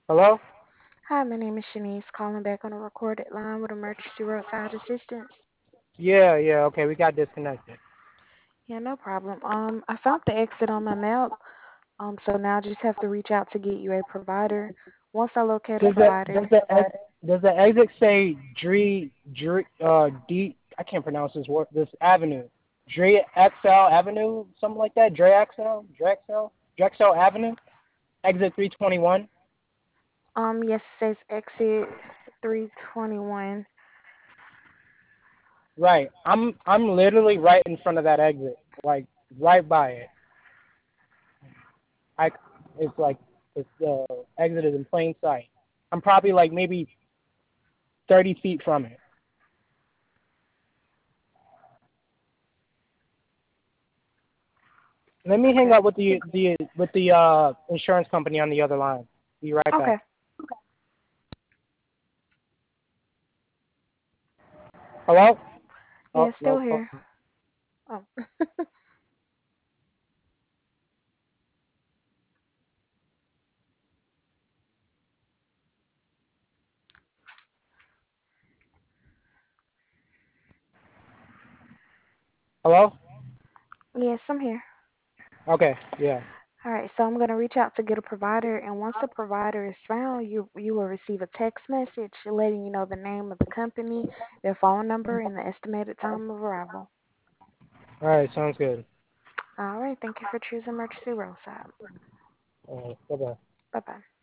Hello? Hi, my name is Shanice, calling back on a recorded line with emergency roadside assistance. Yeah, okay, we got disconnected. Yeah, no problem. I found the exit on my map. So now I just have to reach out to get you a provider. Once I locate a Does the does provider, the ex- does the exit say D? I can't pronounce this word. This avenue, Dre XL Avenue, something like that. Drexel Avenue, exit 321. yes, it says exit 321. Right. I'm literally right in front of that exit, like right by it. I it's like the exit is in plain sight. I'm probably like maybe 30 feet from it. Let me hang Okay. up with the insurance company on the other line. Be right back. Okay. Hello? Yeah, Oh still no. Oh. here. Oh. Hello? Yes, I'm here. Okay. Yeah. All right, so I'm going to reach out to get a provider, and once the provider is found, you will receive a text message letting you know the name of the company, their phone number, and the estimated time of arrival. All right. Sounds good. All right, thank you for choosing Emergency Roadside. All right. Bye bye. Bye bye.